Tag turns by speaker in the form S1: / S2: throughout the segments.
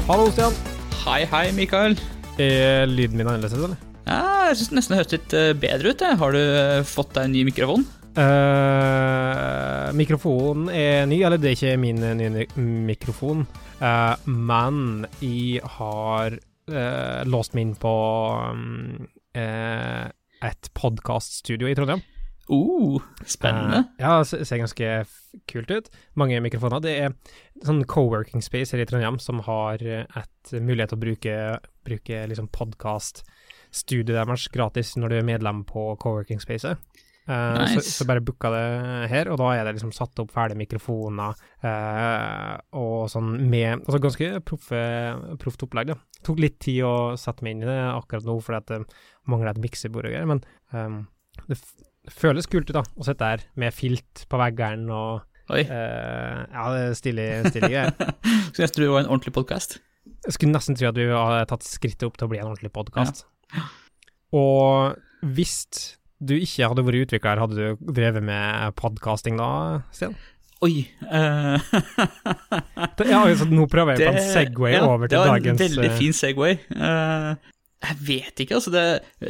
S1: Hallo, Stian.
S2: Hei, Mikael.
S1: Lyden min annerledes, eller?
S2: Ja, jeg synes det nesten høres litt bedre ut. Har du fått deg en ny mikrofon?
S1: Mikrofonen ny, eller det ikke min nye mikrofon, men jeg har låst meg inn på et podcaststudio i Trondheim.
S2: Spennende.
S1: Ja, det ser ganske kult ut. Mange mikrofoner. Det sånn coworking space her i Trondheim som har et mulighet til å bruke liksom podcaststudio deres gratis når du er medlem på coworking spacet.
S2: Nice.
S1: Så bare booka det her, og da er det liksom satt opp ferdige mikrofoner og sånn med altså ganske proft opplegg. Da. Tok litt tid å sette meg inn i det akkurat nå, fordi at det mangler et miksebord og greier, men det føles kult ut da, å sitte der med filt på veggene og ja, det er stilig greier.
S2: Så jeg tror det var en ordentlig podcast.
S1: Jeg skulle nesten tro at du hadde tatt skrittet opp til å bli en ordentlig podcast. Ja. Og hvis du ikke hadde vært utvikler, hadde du drevet med podcasting da, Stian? Ja, altså, nå prøver jeg på en segway over til dagens...
S2: Det var en veldig fin segway. Jeg vet ikke, altså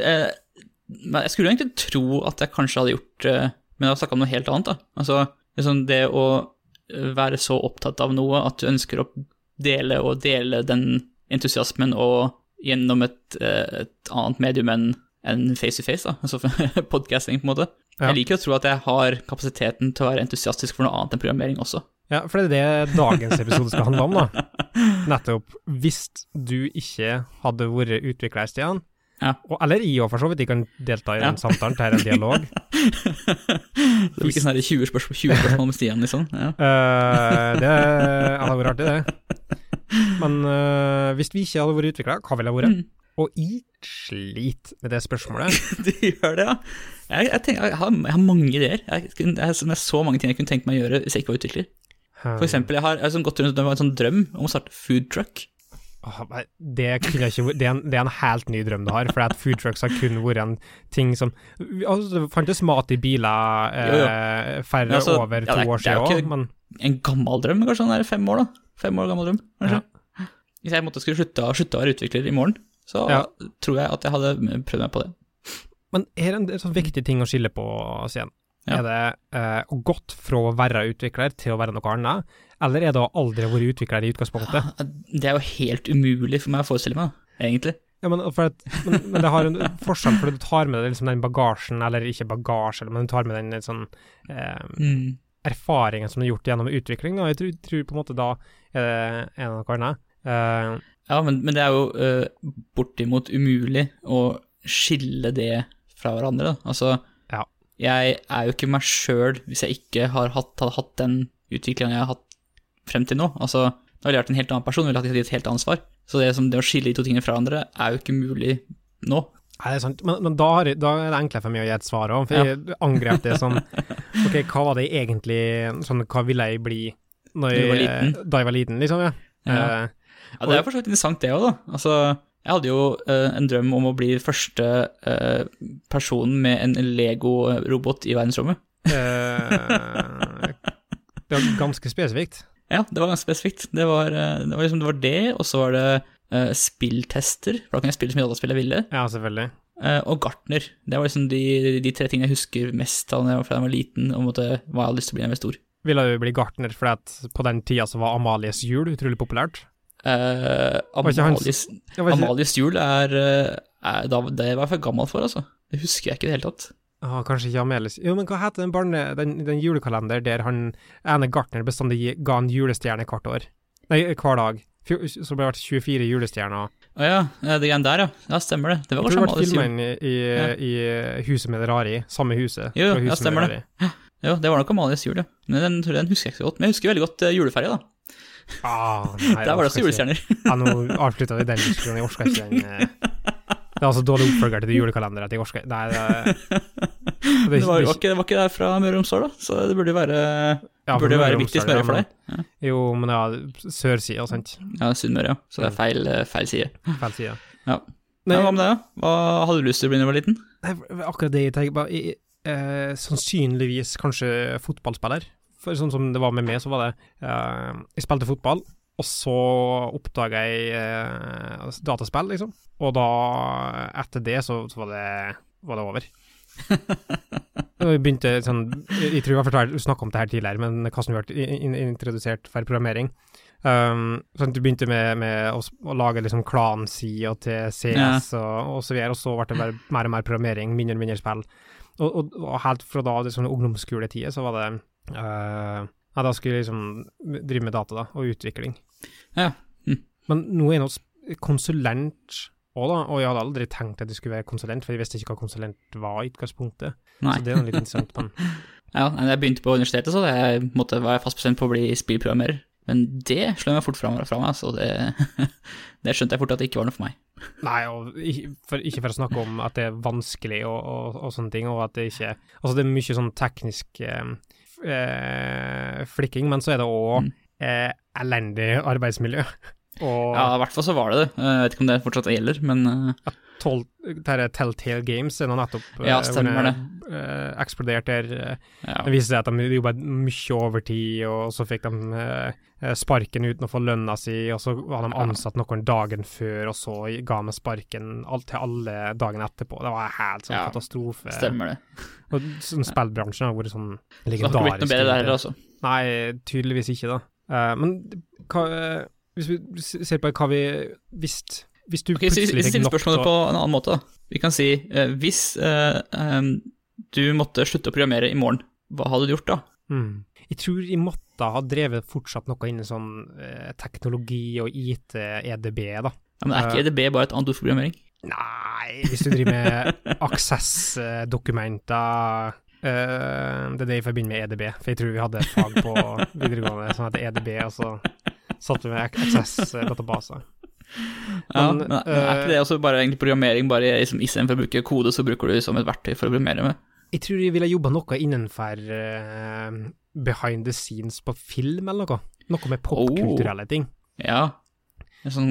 S2: jeg skulle egentlig tro at jeg kanskje hadde gjort men jeg snakket om noe helt annet da. Altså, det å være så opptatt av noe at du ønsker å dele den entusiasmen og gjennom et annet medium enn face-to-face da, altså podcasting på en måte. Ja. Jeg liker å tro at jeg har kapasiteten til å være entusiastisk for noe annet enn programmering også. Ja,
S1: for det er det dagens episode skal handle om da. Nettopp, hvis du ikke hadde vært utvikler, Stian, eller i og for så vidt, de kan delta i den samtalen, det en dialog.
S2: Det blir ikke sånn her 20 spørsmål med Stian, liksom. Ja.
S1: Det hadde vært artig, det. Men hvis vi ikke hadde vært utviklet, hva ville det vært? Og jeg sliter med det spørsmålet.
S2: Du gjør det, ja. Jeg har mange ideer. Jeg har så mange ting jeg kunne tenkt meg å gjøre hvis jeg ikke var utvikler. For eksempel, jeg har gått rundt med en sånn drøm om å starte food truck.
S1: Det er en helt ny drøm du har, for at food trucks har kun vært en ting som altså, det fantes mat i biler færre over 2 år siden. Det er jo ikke
S2: en gammel drøm, kanskje sånn 5 år da. 5 år gammel drøm, kanskje. Hvis jeg skulle slutte å være utvikler i morgen, så tror jeg at jeg hadde prøvd meg på det.
S1: Men er det en sånn viktig ting å skille på, Stian? Er det gått fra å være utvikler til å være noe annet, eller er det å aldri være utvikler i utgangspunktet?
S2: Det er jo helt umulig for meg å forestille meg, egentlig.
S1: Ja, men det har en forskjell, for du tar med deg liksom den bagasjen, eller ikke bagasje, men du tar med den sånn erfaringen som du har gjort gjennom utvikling. Da. Jeg tror på en måte da er det noe annet.
S2: Ja, men det er jo bortimot umulig å skille det fra hverandre. Da. Altså, jeg er jo ikke meg selv hvis jeg ikke hadde hatt den utviklingen jeg har hatt frem til nå. Altså, da ville jeg vært en helt annen person, ville jeg hatt et helt annet ansvar. Så det å skille de to tingene fra hverandre er jo ikke mulig nå.
S1: Nei, det er sant, men da er det enklere for meg å gi et svar også, for jeg angrep det sånn, ok, hva var det egentlig, sånn, hva ville jeg bli da jeg var liten, liksom,
S2: Ja, det er for så vidt interessant det også da. Altså, jeg hadde jo en drøm om å bli første personen med en Lego-robot i verdensrommet.
S1: Det var ganske spesifikt.
S2: Ja, det var ganske spesifikt. Det var det, og så var det spilltester, for da kan jeg spille som dataspill jeg ville.
S1: Ja, selvfølgelig.
S2: Og Gartner. Det var liksom de 3 tingene jeg husker mest da jeg var liten, og hva jeg hadde lyst til å bli når jeg var stor. Ville
S1: du bli Gartner, for at på den tiden så var Amalies jul utrolig populært?
S2: Amalies jul det var for gammel for, altså. Det husker jeg ikke det hele tatt.
S1: Kanskje ikke Amalies. Jo, men hva heter den julekalender der ene Gartner bestandig ga en julestjerne hver dag? Så ble det 24 julestjerner.
S2: Ja, det igjen der, ja. Ja, stemmer det. Det var kanskje Amalies jul.
S1: Jeg tror det var filmen i Huset med det rare i, samme huset.
S2: Jo, ja, stemmer det. Jo, det var nok Amalies jul, ja. Men den husker jeg ikke så godt. Men jeg husker veldig godt juleferie, da.
S1: Nei,
S2: der var det også julestjerner.
S1: Ja, nå avsluttet vi den diskusjonen. Jeg orsker ikke den. Det er altså dårlig oppfølger til julekalender at jeg orsker. Nei,
S2: det var ikke der fra Møre og Romsdal, da. Så det burde være midt i smøret for deg. Ja.
S1: Jo, men sørsida, sant?
S2: Ja, Sunnmøre, ja. Så det er feil side.
S1: Feil side.
S2: Ja. Hva med det, ja? Hva hadde du lyst til å bli når du var liten?
S1: Akkurat det jeg tenker bare, sannsynligvis kanskje fotballspiller. For sånn som det var med meg, så var det jeg spilte fotball Og så oppdaget jeg dataspill, liksom. Og da, etter det, så var det over. Jeg begynte sånn, jeg tror jeg snakket om det her tidligere, men hvordan vi ble introdusert for programmering. Sånn, du begynte med å lage liksom klansider til CS og så videre, og så ble det mer og mer programmering, mindre og mindre spill. Og helt fra da, det sånne ungdomsskoletid, så var det, da skulle jeg liksom drive med data da, og utvikling.
S2: Ja.
S1: Men nå er jeg noe konsulent også da, og jeg hadde aldri tenkt at jeg skulle være konsulent, for jeg visste ikke hva konsulent var i utgangspunktet.
S2: Nei.
S1: Så det er noe litt interessant. Men...
S2: Ja, da jeg begynte på universitetet, så var jeg fast bestemt på å bli spillprogrammerer. Men det slår meg fort fra meg, så det skjønte jeg fort at det ikke var noe for meg.
S1: Nei, og ikke for å snakke om at det er vanskelig og sånne ting, og at det ikke... Altså, det er mye sånn teknisk flikking, men så er det også elendig arbeidsmiljø. Og
S2: ja, i hvert fall så var det. Jeg vet ikke om det fortsatt gjelder, men...
S1: Telltale Games er nå nettopp
S2: stemmer det.
S1: Eksplodert der. Det viser seg at de jobbet mye overtid, og så fikk de sparken uten å få lønna si, og så var de ansatt noen dagen før, og så ga de sparken til alle dagen etterpå. Det var helt sånn katastrofe.
S2: Stemmer det.
S1: Og sånn spillbransjen har vært sånn legendarisk.
S2: Så har ikke blitt noe bedre der, altså?
S1: Nei, tydeligvis ikke da. Men hvis vi ser på hva vi visste, hvis du plutselig
S2: stiller spørsmålet på en annen måte da. Vi kan si, hvis du måtte slutte å programmere i morgen, hva hadde du gjort da?
S1: Jeg tror jeg måtte ha drevet fortsatt noe innen sånn teknologi og IT, EDB da.
S2: Ja, men er ikke EDB bare et annet ord for programmering?
S1: Nei, hvis du driver med access-dokumenter, det er det jeg forbinder med EDB, for jeg tror vi hadde et fag på videregående som heter EDB, og så satt vi med access-databaser.
S2: Men er ikke det også bare egentlig programmering, bare liksom, i stedet for å bruke kode, så bruker du det som et verktøy for å programmere med?
S1: Jeg tror jeg ville jobba noe innenfor behind the scenes på film eller noe. Noe med popkulturelle ting.
S2: Ja, en sånn,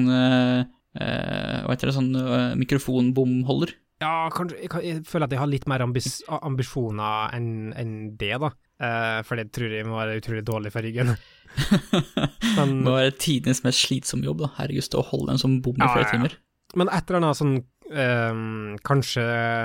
S2: hva heter det, sånn mikrofonbomholder?
S1: Ja, kanskje, jeg føler at jeg har litt mer ambisjoner enn det da. For det tror jeg må være utrolig dårlig for ryggen.
S2: Men, det må være tidens mest slitsom jobb da, herregud, å holde en sånn bom i flere timer.
S1: Men et eller annet sånn, kanskje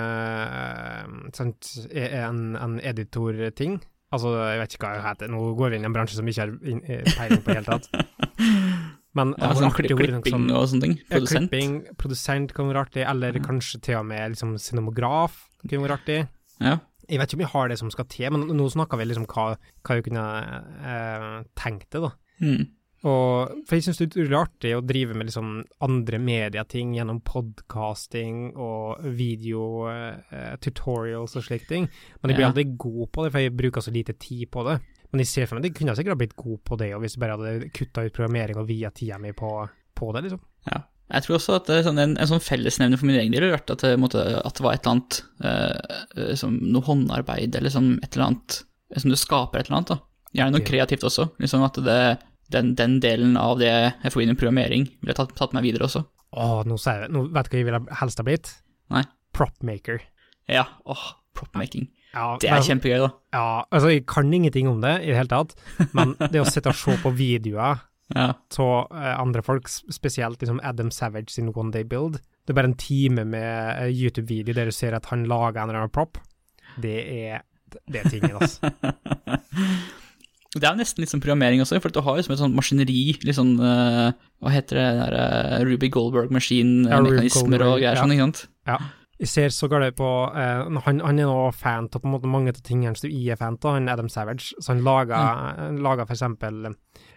S1: en editor-ting, altså jeg vet ikke hva jeg heter, nå går vi inn i en bransje som ikke har peiling på helt tatt. Men
S2: sånn klipping og sånne ting, produsent.
S1: Klipping, produsent kan være artig, eller kanskje til og med liksom cinemograf kan være artig.
S2: Ja.
S1: Jeg vet ikke om jeg har det som skal til, men nå snakker vi liksom hva jeg kunne tenkt det da. For jeg synes det er utrolig artig å drive med liksom andre medieting gjennom podcasting og video, tutorials og slik ting. Men jeg blir aldri god på det, for jeg bruker så lite tid på det. Men jeg ser for meg at jeg kunne sikkert blitt god på det, og hvis jeg bare hadde kuttet ut programmering og via tida mi på det, liksom. Ja.
S2: Jeg tror også at en sånn fellesnevne for min egen del har vært at det var et eller annet, som noe håndarbeid, eller som et eller annet, som du skaper et eller annet da. Gjerne noe kreativt også, liksom at den delen av det jeg får inn i programmering ville tatt meg videre også. Nå
S1: vet du hva jeg ville helst ha blitt?
S2: Nei.
S1: Propmaker.
S2: Ja, propmaking. Ja, det er kjempegøy da.
S1: Ja, altså jeg kan ingenting om det i det hele tatt, men det å sitte og se på videoer så andre folk, spesielt liksom Adam Savage sin One Day Build, det er bare en time med YouTube-video der du ser at han lager en eller annen prop. Det er tingen, altså.
S2: Det er nesten litt sånn programmering også, for du har jo som et sånt maskineri, litt sånn, hva heter det der, Ruby Goldberg-maskin, mekanismer og greier, sånn, ikke sant? Ja. Jeg ser så galt på, han er nå fan til på en måte mange av tingene som jeg er fan til, han Adam Savage, så han lager for eksempel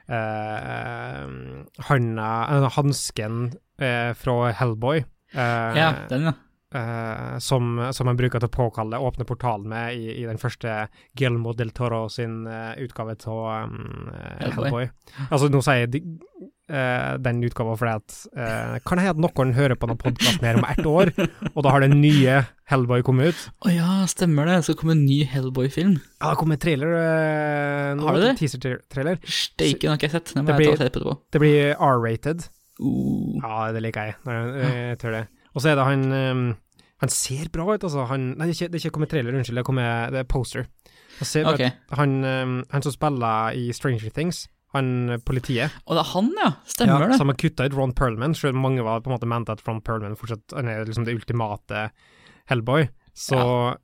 S2: hansken fra Hellboy. Ja, den ja. Som han bruker til å påkalle åpne portalen med i den første Guillermo del Toro sin utgave til Hellboy. Altså nå sier jeg den utgaven fordi at kan jeg at noen hører på noen podcast her om 1 år, og da har den nye Hellboy kommet ut. Ja, stemmer det. Det skal komme en ny Hellboy-film. Ja, det kommer en trailer. Har du det? Teaser-trailer. Steiken har ikke jeg sett. Det blir R-rated. Ja, det liker jeg. Jeg tror det. Og så er det han ser bra ut, altså. Nei, det er ikke kommet trailer, unnskyld, det er poster. Han som spiller i Stranger Things,
S1: politiet.
S2: Og det han, ja. Stemmer det.
S1: Som har kuttet ut Ron Perlman, selv om mange var på en måte ment at Ron Perlman fortsatt han liksom det ultimate Hellboy. Så,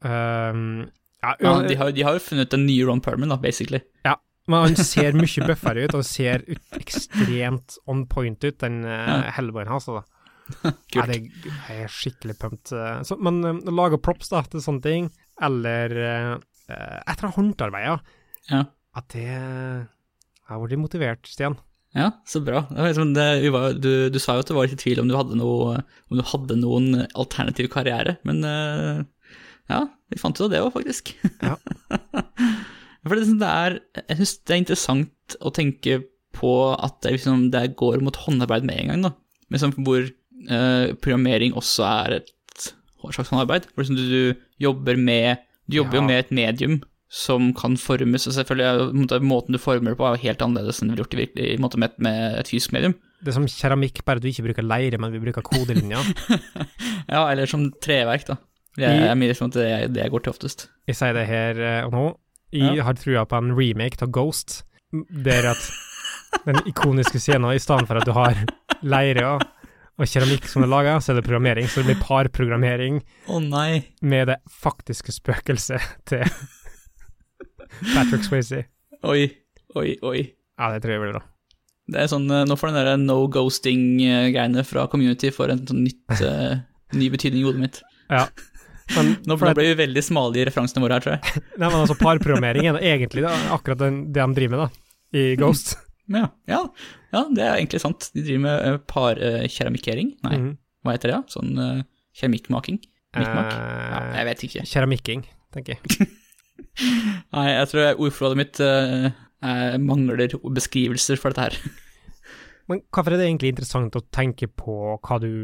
S2: de har jo funnet en ny Ron Perlman da, basically.
S1: Ja, men han ser mye buffere ut, og ser ekstremt on point ut, den Hellboyen hans, da. Ja, det er skikkelig pumped. Men lager props da, til sånne ting, eller etter håndarbeidet, at det har vært motivert, Stian.
S2: Ja, så bra. Du sa jo at det var litt i tvil om du hadde noen alternativ karriere, men ja, vi fant ut av det også, faktisk.
S1: Ja.
S2: For jeg synes det er interessant å tenke på at det går mot håndarbeid med en gang, da. Men hvor programmering også er et slags håndarbeid. For du jobber jo med et medium som kan formes, og selvfølgelig måten du former det på er helt annerledes enn det vi gjort i virkelig måte med et fysisk medium.
S1: Det er som keramikk, bare du ikke bruker leire, men vi bruker kodelinjer.
S2: Ja, eller som treverk da. Det er mye som at det jeg går til oftest.
S1: Jeg sier det her og nå. Jeg har trua på en remake av Ghost. Det er at den ikoniske scenen, i stedet for at du har leire og keramikk som er laget, så er det programmering, så det blir parprogrammering
S2: nei.
S1: Med det faktiske spøkelset til Patrick Swayze.
S2: Oi.
S1: Ja, det tror jeg blir da.
S2: Det er sånn, nå får den der no-ghosting-greiene fra community for en sånn ny betydning i hodet mitt.
S1: Ja. Men,
S2: nå ble vi veldig smale i referansene våre her, tror jeg.
S1: Nei, men altså parprogrammering er egentlig da, akkurat det de driver med da, i Ghost.
S2: Ja, det er egentlig sant. De driver med parkeramikkering. Nei, hva heter det da? Sånn keramikkmaking? Ja, jeg vet ikke.
S1: Keramikking, tenker jeg.
S2: Nei, jeg tror ordforrådet mitt mangler beskrivelser for dette her.
S1: Men hvorfor er det egentlig interessant å tenke på hva du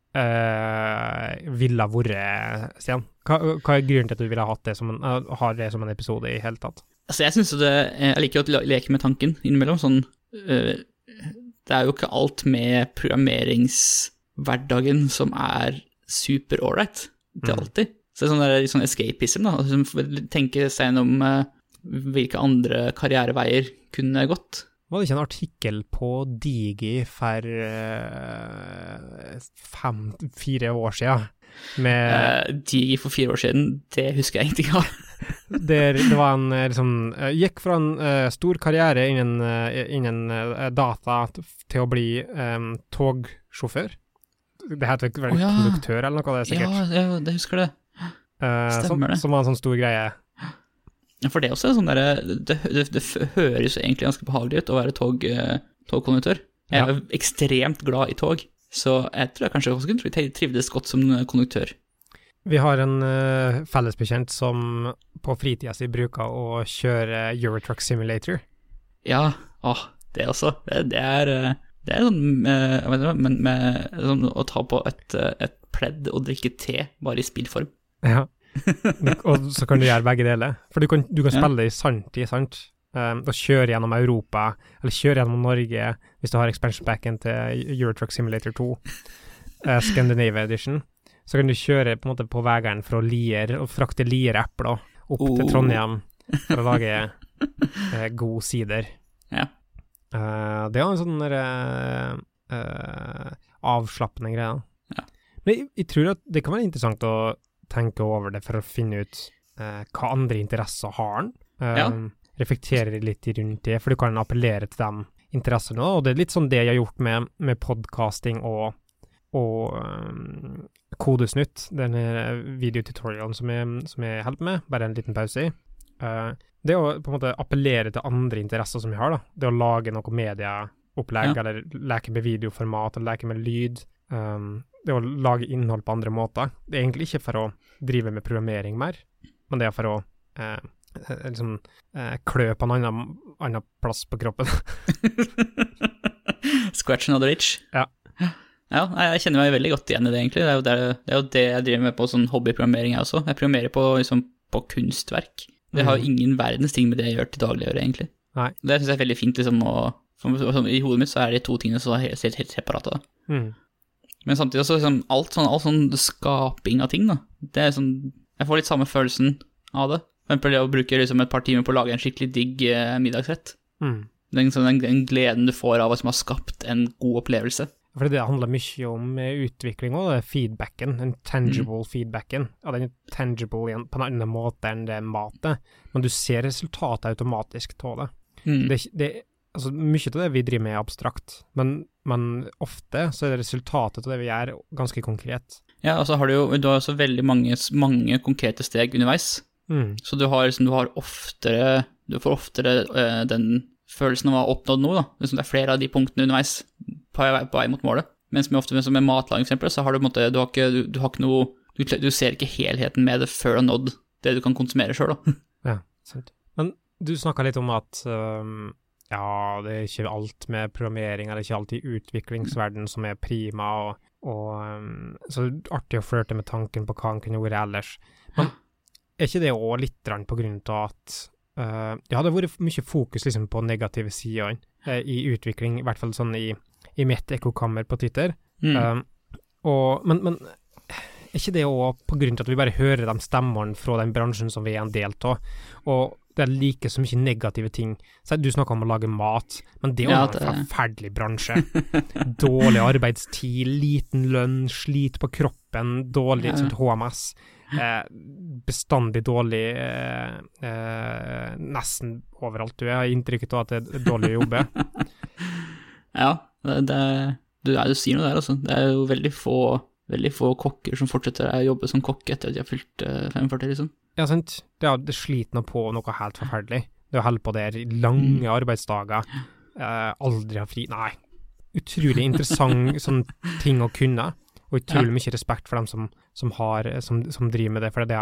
S1: ville ha vært, Stian? Hva er grunnen til at du ville ha hatt det har det som en episode i hele tatt?
S2: Altså, jeg synes jeg liker å leke med tanken innimellom, sånn, det er jo ikke alt med programmeringshverdagen som er super alright, det er alltid. Så det er sånn escapism da, tenke seg gjennom hvilke andre karriereveier kunne gått.
S1: Var det ikke en artikkel på Digi for 4 år siden?
S2: Digi for 4 år siden, det husker jeg ingenting av.
S1: Det var en, gikk fra en stor karriere innen data til å bli togsjåfør. Det heter vel konduktør eller noe, det er sikkert.
S2: Ja, det husker det. Stemmer det.
S1: Som var en sånn stor greie.
S2: Ja, for det også er sånn der, det høres egentlig ganske behagelig ut å være togkonduktør. Jeg er ekstremt glad i tog, så jeg tror jeg kanskje også kunne trivdes godt som konduktør.
S1: Vi har en fellesbekjent som på fritida si bruker å kjøre Eurotruck Simulator.
S2: Ja, det også. Det er sånn, sånn å ta på et pledd og drikke te, bare i spillform.
S1: Ja, og så kan du gjøre begge deler. For du kan spille det i sant. Da kjøre gjennom Europa, eller kjøre gjennom Norge, hvis du har expansion backen til Eurotruck Simulator 2, Scandinavia Edition. Så kan du kjøre på en måte på veien fra Lier, og frakte Lier-epler opp til Trondheim, for å lage god sider.
S2: Ja.
S1: Det er en sånn avslappende greie.
S2: Ja.
S1: Men jeg tror at det kan være interessant å tenke over det for å finne ut hva andre interesser har den. Reflektere litt rundt det, for du kan appellere til de interessene, og det er litt sånn det jeg har gjort med podcasting og Kodesnytt, denne videotutorialen som jeg holder med, bare en liten pause i. Det å på en måte appellere til andre interesser som jeg har, da. Det å lage noe medieopplegg, eller leke med videoformat, eller leke med lyd. Det å lage innhold på andre måter. Det er egentlig ikke for å drive med programmering mer, men det er for å liksom klø på en annen plass på kroppen.
S2: Scratch another itch.
S1: Ja.
S2: Ja, jeg kjenner meg veldig godt igjen i det egentlig. Det er jo det jeg driver med på sånn hobbyprogrammering jeg også. Jeg programmerer på kunstverk. Det har jo ingen verdens ting med det jeg gjør til daglig å gjøre egentlig.
S1: Nei.
S2: Det synes jeg er veldig fint liksom, i hodet mitt så er de to tingene så helt separate da. Men samtidig også liksom, alt sånn skaping av ting da. Det er sånn, jeg får litt samme følelsen av det. For eksempel det å bruke liksom, et par timer på å lage en skikkelig digg middagsrett. den gleden du får av at man har skapt en god opplevelse.
S1: For det handler mye om utvikling og det er feedbacken, den tangible feedbacken. Ja, den er tangible igjen på en annen måte enn det matet, men du ser resultatet automatisk av det. Altså, mye av det vi driver med er abstrakt, men ofte så er det resultatet av det vi gjør ganske konkret.
S2: Ja, og så har du har også veldig mange konkrete steg underveis. Så du får oftere den følelsen av å ha oppnådd noe, da. Det er flere av de punktene underveis på vei mot målet. Mens med matlaging eksempel, så har du på en måte, du har ikke noe, du ser ikke helheten med det før du har nådd det du kan konsumere selv, da.
S1: Ja, sant. Men du snakket litt om at ja, det er ikke alt med programmering, eller ikke alt i utviklingsverden som er prima, og så det er artig å flørte med tanken på hva han kunne gjøre ellers. Men er ikke det også litt på grunn av at ja, det har vært mye fokus liksom, på negative sider i utvikling, i hvert fall sånn i mitt ekkokammer på Twitter. Men er ikke det også på grunn til at vi bare hører de stemmene fra den bransjen som vi er en del av, og det er like så mye negative ting. Så du snakker om å lage mat, men det er jo en forferdelig bransje. Dårlig arbeidstid, liten lønn, slit på kroppen, dårlig HMS, bestandig dårlig nesten overalt. Du har inntrykket av at det er dårlig å jobbe.
S2: Ja, du sier noe der, altså. Det er jo veldig få kokker som fortsetter å jobbe som kokk etter at de har fylt 45, liksom. Ja,
S1: sant. Det sliter på noe helt forferdelig. Det å holde på der lange arbeidsdager, aldri ha fri. Nei, utrolig interessant sånn ting å kunne, og utrolig mye respekt for dem som driver med det, for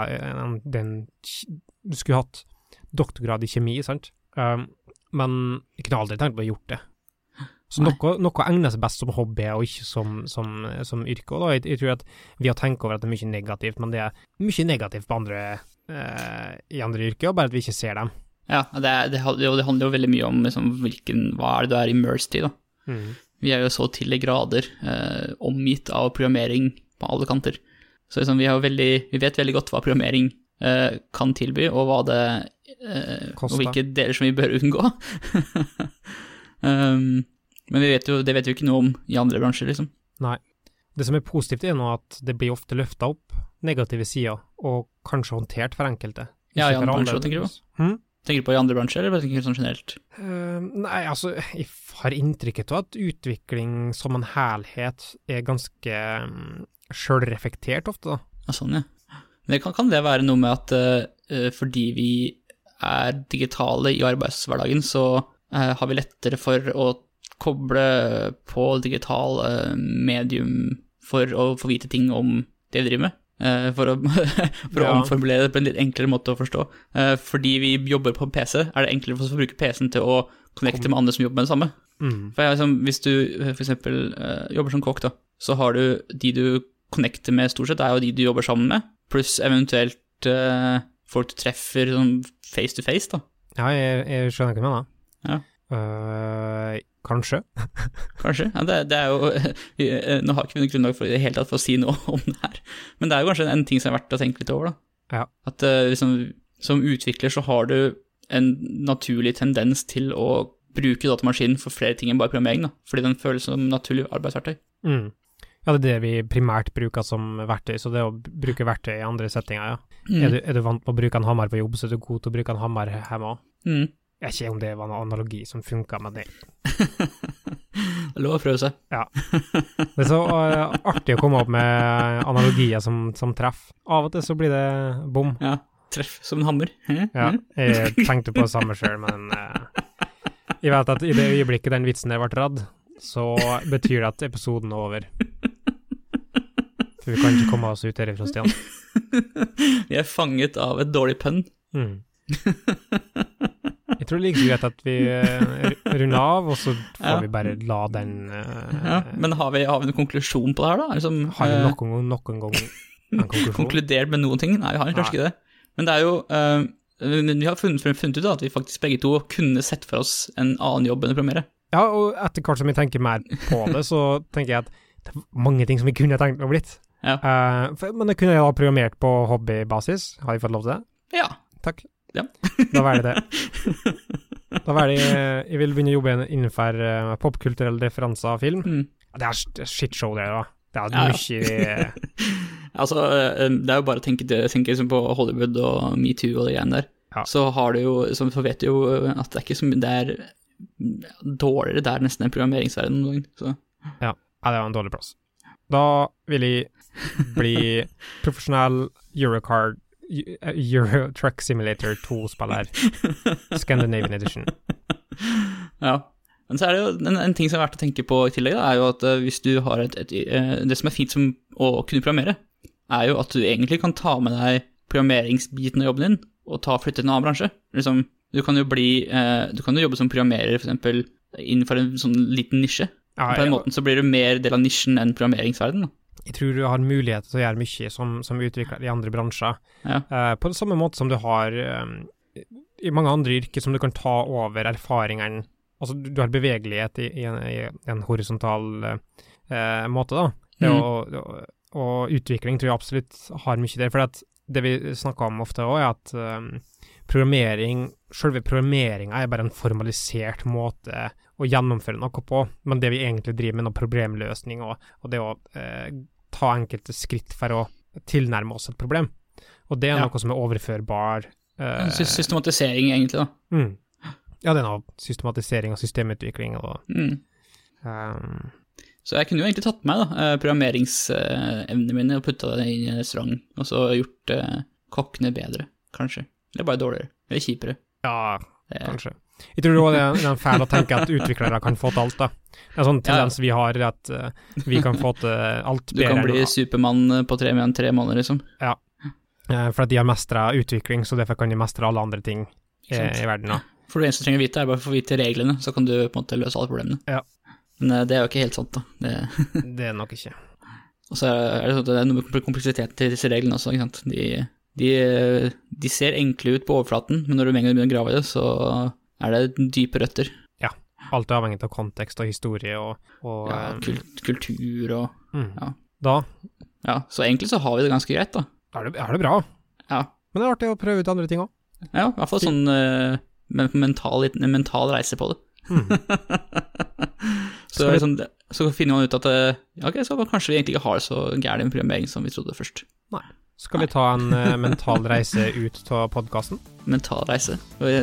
S1: du skulle hatt doktorgrad i kjemi, sant? Men jeg kunne aldri tenkt på å gjort det. Så noe egner seg best som hobby og ikke som yrke. Og da, jeg tror at vi har tenkt over at det er mye negativt, men det er mye negativt på i andre yrker, og bare at vi ikke ser dem.
S2: Ja, det handler jo veldig mye om liksom, hva er det du er immersed i, da. Vi er jo så til de grader omgitt av programmering på alle kanter. Så liksom, vi vet veldig godt hva programmering kan tilby, og hva det og hvilke deler som vi bør unngå. Men det vet vi ikke noe om i andre bransjer, liksom.
S1: Nei. Det som er positivt er nå at det blir ofte løftet opp negative sider, og kanskje håndtert for enkelte.
S2: Ja, i andre bransjer, tenker du på? Tenker du på i andre bransjer, eller bare tenker du sånn generelt?
S1: Nei, altså, jeg har inntrykket av at utvikling som en helhet er ganske selvreflektert ofte, da.
S2: Ja, sånn, ja. Men kan det være noe med at fordi vi er digitale i arbeidshverdagen, så har vi lettere for å koble på digital medium for å få vite ting om det vi driver med, for å omformulere det på en litt enklere måte å forstå. Fordi vi jobber på PC, er det enklere for oss å bruke PC-en til å connecte med andre som jobber med det samme. For hvis du for eksempel jobber som kokk, da, så har du de du connecter med stort sett, er jo de du jobber sammen med, pluss eventuelt folk du treffer sånn face to face, da.
S1: Ja, jeg skjønner ikke med det.
S2: Ja.
S1: Kanskje.
S2: Kanskje, ja, det er jo nå har ikke vi noe grunnlag for det hele tatt for å si noe om det her, men det er jo kanskje en ting som er verdt å tenke litt over, da.
S1: Ja.
S2: At liksom, som utvikler så har du en naturlig tendens til å bruke datamaskinen for flere ting enn bare programmering, da, fordi den føles som naturlig arbeidsverktøy.
S1: Ja, det er det vi primært bruker som verktøy, så det å bruke verktøy i andre settinger, ja. Er du vant på å bruke en hammer på jobb, så er du god til å bruke en hammer hjemme også. Jeg vet ikke om det var en analogi som funket med det.
S2: Det er lov å prøve seg.
S1: Ja. Det er så artig å komme opp med analogier som treff. Av og til så blir det bom.
S2: Ja, treff som en hammer.
S1: Ja, jeg tenkte på det samme selv, men jeg vet at i det øyeblikket den vitsen der ble dratt, så betyr det at episoden er over. For vi kan ikke komme oss ut derifra, Stian.
S2: Vi er fanget av et dårlig pønn.
S1: Jeg tror det ligger så greit at vi runder av, og så får vi bare la den
S2: Ja, men har vi noen konklusjon på det her, da? Liksom,
S1: har vi noen gang en konklusjon?
S2: Konkludert med noen ting? Nei, vi har kanskje ikke det. Men det er jo vi har funnet ut da, at vi faktisk begge to kunne sett for oss en annen jobb enn å programmere.
S1: Ja, og etter hvert som vi tenker mer på det, så tenker jeg at det er mange ting som vi kunne tenkt å blitt.
S2: Ja.
S1: Men det kunne jeg ha programmert på hobbybasis. Har jeg fått lov til det?
S2: Ja.
S1: Takk.
S2: Ja.
S1: Da var det det. Da var det, jeg vil begynne å jobbe innenfor popkulturelle referanser av film. Det er shitshow det da. Det er mye...
S2: Altså, det er jo bare å tenke liksom på Hollywood og MeToo og de greiene der.
S1: Ja.
S2: Så har du jo, så vet du jo at det er ikke så mye, det er dårligere der nesten enn programmeringsverdenen. Så.
S1: Ja, det var en dårlig plass. Da vil jeg bli profesjonell Euro Truck Simulator 2-spiller. Scandinavian Edition.
S2: Ja, men så er det jo en ting som er verdt å tenke på i tillegg, da, er jo at hvis du har det som er fint som å kunne programmere, er jo at du egentlig kan ta med deg programmeringsbiten av jobben din, og flytte til en annen bransje. Liksom, du kan jo jobbe som programmerer, for eksempel, innenfor en sånn liten nisje. Ja, på den måten så blir du mer del av nisjen enn programmeringsverden.
S1: Jeg tror du har mulighet til å gjøre mye som utvikler i andre bransjer. Ja. På det samme måte som du har i mange andre yrker som du kan ta over erfaringene. Altså, du har bevegelighet i en horisontal måte, da. Og utvikling tror jeg absolutt har mye der. For det vi snakker om ofte også, er at selve programmeringen er bare en formalisert måte å gjennomføre noe på, men det vi egentlig driver med noe problemløsning og det å ta enkelte skritt for å tilnærme oss et problem. Og det er noe som er overførbar.
S2: Systematisering egentlig da.
S1: Ja, det er noe systematisering og systemutvikling.
S2: Så jeg kunne jo egentlig tatt med programmeringsevnene mine og puttet det inn i en restaurant, og så gjort kokkene bedre, kanskje. Eller bare dårligere, eller kjipere.
S1: Ja, kanskje. Jeg tror også det er en feil å tenke at utviklere kan få til alt, da. Det er en sånn tendens vi har, at vi kan få til alt bedre.
S2: Du kan bli Supermann på 3 måneder, liksom.
S1: Ja, for at de har mestret utvikling, så derfor kan de mestre alle andre ting i verden, da.
S2: For det eneste du trenger å vite er bare for å vite reglene, så kan du på en måte løse alle problemene.
S1: Ja.
S2: Men det er jo ikke helt sant, da.
S1: Det er nok ikke.
S2: Og så er det sånn at det er noe med kompleksitet til disse reglene også, ikke sant? De ser enkle ut på overflaten, men når du begynner å grave i det, så er det dype røtter.
S1: Ja, alt er avhengig av kontekst og historie og
S2: kultur og
S1: Da?
S2: Ja, så egentlig så har vi det ganske greit, da.
S1: Er det bra?
S2: Ja.
S1: Men det er artig å prøve ut andre ting også.
S2: Ja, i hvert fall sånn mental reise på det. Så finner man ut at så kanskje vi egentlig ikke har så gærlig med programmering som vi trodde først.
S1: Nei. Skal vi ta en mental reise ut av podcasten?
S2: Mental reise.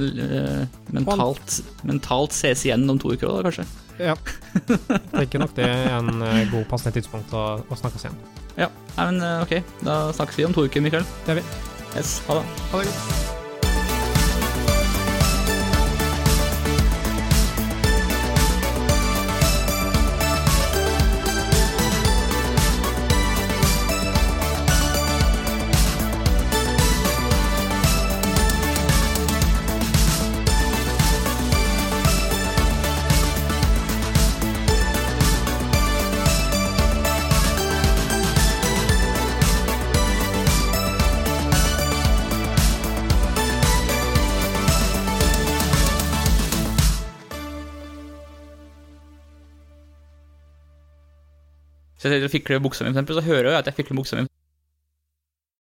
S2: Mentalt ses igjen om 2 uker da, kanskje.
S1: Ja. Jeg tenker nok det er en god passende tidspunkt å snakkes igjen.
S2: Ja, men ok. Da snakkes vi om 2 uker, Mikael.
S1: Det er vi.
S2: Yes, ha det.
S1: Ha det godt.
S2: Så jeg fikler buksa mi, for eksempel, så hører jeg at jeg fikler buksa mi.